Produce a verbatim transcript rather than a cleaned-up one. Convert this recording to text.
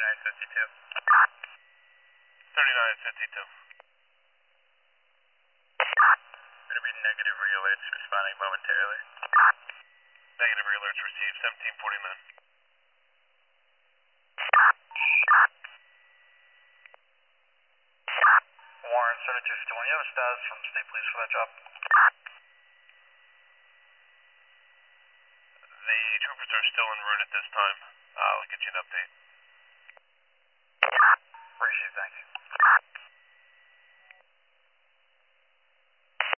thirty-nine fifty-two. thirty-nine fifty-two. Going to be negative re-alerts responding momentarily. Negative re-alerts received, seventeen forty-nine. Warren, seventy-two fifty-one. You have a status from State Police for that job? The troopers are still en route at this time. I'll get you an update. Appreciate it, thank you.